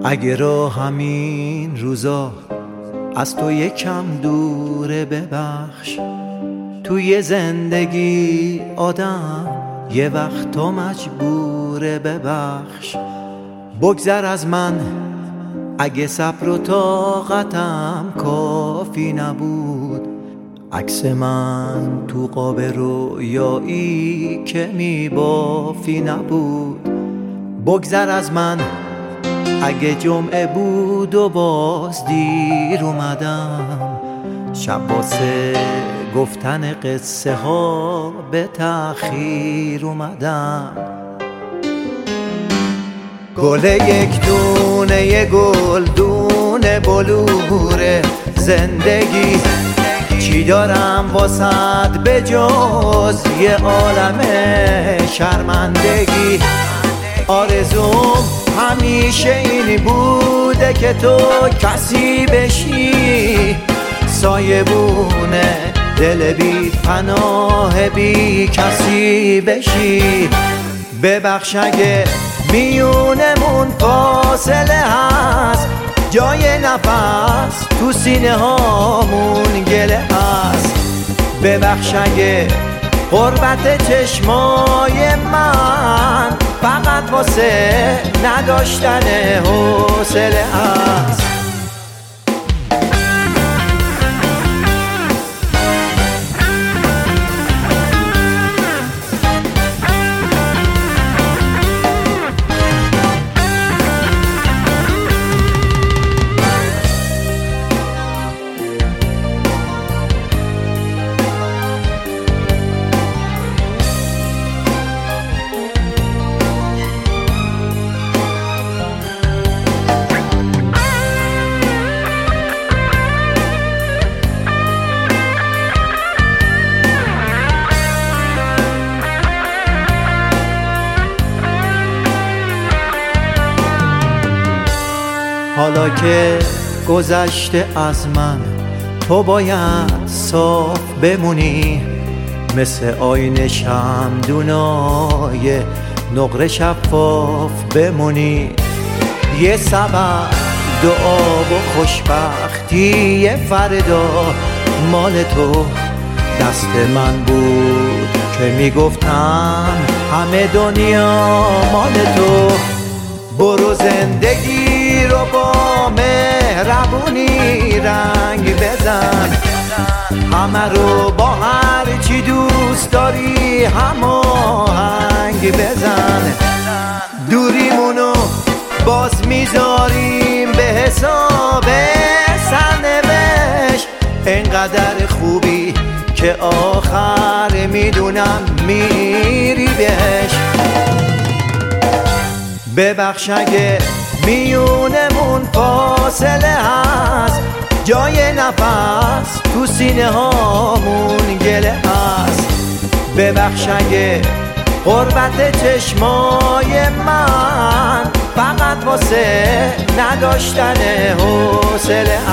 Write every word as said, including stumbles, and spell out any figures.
اگه راه همین روزا از تو یکم دوره ببخش. توی زندگی آدم یه وقت تو مجبوره ببخش. بگذر از من اگه صبر و طاقتم کافی نبود. عکس من تو قاب رویایی که میبافی نبود. بگذر از من اگه جمعه بود و باز دیر اومدم. شب واسه گفتن قصه ها به تأخیر اومدم. گل یک دونه یه گل دونه بلور زندگی. چی دارم واسد به جز یه عالم شرمندگی. آرزوم همیشه این بوده که تو کسی بشی. سایبونه دل بی پناه بی کسی بشی. ببخش اگه میونمون فاصله هست. جای نفس تو سینه هامون گله هست. ببخش اگه غربت چشمای من فقط واسه نداشتن حوصله هست. حالا که گذشته از من تو باید صاف بمونی. مثل آینه شمعدونای نقره شفاف بمونی. یه سبب دعا و خوشبختی فردا مال تو دست من بود که میگفتم همه دنیا مال تو. برو زندگی رو با مهربونی رنگ بزن. همه رو با هر چی دوست داری هماهنگ بزن. دوریمونو باز میذاریم به حساب سرنوشت. انقدر خوبی که آخر میدونم میری بهش. ببخش اگه میونمون فاصله هست. جای نفس تو سینه هامون گله هست. ببخش اگه غربت چشمای من فقط واسه نداشتن حوصله